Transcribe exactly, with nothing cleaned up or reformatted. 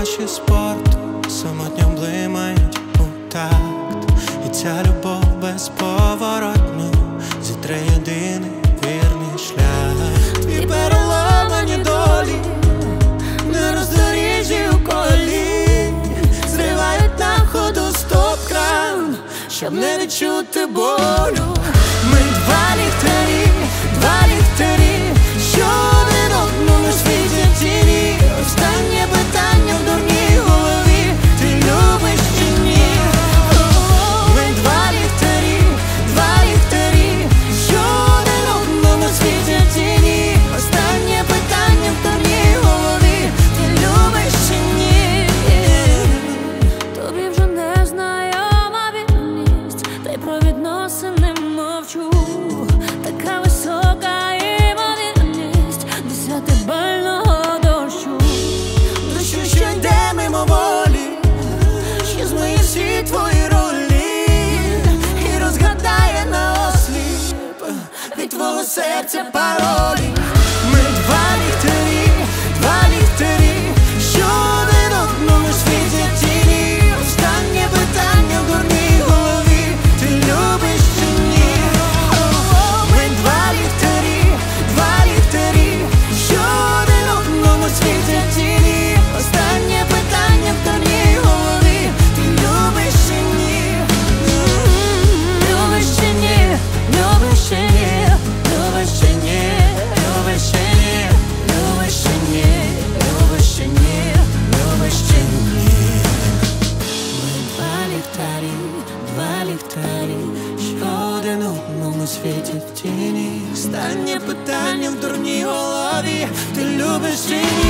наші спорту самотньо блимають у такт. І ця любов безповоротно зітре єдиний вірний шлях. Твій переламані долі на роздоріжжі у колі зривають на ходу стоп-кран, щоб не відчути болю. Ми два ліхтарі, два ліхтарі, що один одному світять тіні. Останнє питання в дурній голові: ти любиш чи ні? Ми два ліхтарі, два ліхтарі, що один одному світять тіні. Останнє питання в дурній голові: ти любиш чи ні? Тобі вже не знайома вірність, та й про відносини мовчу. Така висока ймовірність десятибального дощу. Дощу, що йде мимоволі, що змиє всі твої ролі і розгадає наосліп від твого серця паролі. Ми два ліхтарі, два ліхтарі, що один одному світять тіні. Останнє питання в дурній голові: ти любиш чи ні? Ми два ліхтарі, два ліхтарі, що один одному світять тіні. Останнє питання в дурній голові: ти любиш чи ні? Любиш чи ні? Любиш чи ні? Любиш чи ні? Любиш чи ні? Любиш чи ні? Любиш чи ні? Любиш чи ні? Ми два ліхтарі, два ліхтарі, що один одному світять в тіні. Останнє питання в дурній голові: ти любиш чи ні?